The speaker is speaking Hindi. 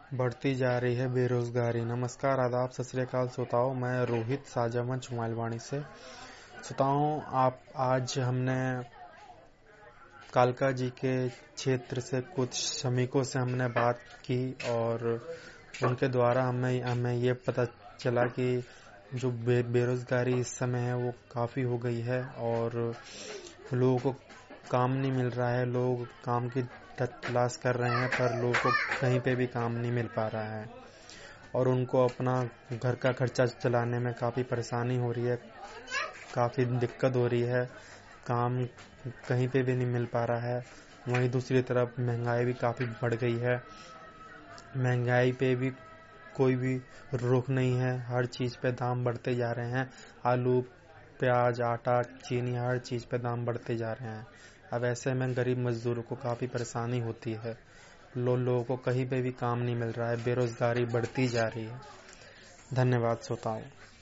बढ़ती जा रही है बेरोजगारी। नमस्कार, आदाब, सत श्री अकाल श्रोताओं। मैं रोहित साझा मंच मोबाइलवाणी से। श्रोताओं, आप आज हमने कालका जी के क्षेत्र से कुछ श्रमिकों से हमने बात की और उनके द्वारा हमें ये पता चला कि जो बेरोजगारी इस समय है वो काफ़ी हो गई है और लोगों को काम नहीं मिल रहा है। लोग काम की तलाश कर रहे हैं पर लोगों को कहीं पे भी काम नहीं मिल पा रहा है और उनको अपना घर का खर्चा चलाने में काफ़ी परेशानी हो रही है, काफ़ी दिक्कत हो रही है। काम कहीं पे भी नहीं मिल पा रहा है। वहीं दूसरी तरफ महंगाई भी काफ़ी बढ़ गई है। महंगाई पे भी कोई भी रोक नहीं है। हर चीज़ पे दाम बढ़ते जा रहे हैं। आलू, प्याज, आटा, चीनी, हर चीज़ पे दाम बढ़ते जा रहे हैं। अब ऐसे में गरीब मजदूरों को काफ़ी परेशानी होती है। लोगों को कहीं पे भी काम नहीं मिल रहा है। बेरोजगारी बढ़ती जा रही है। धन्यवाद श्रोताओं।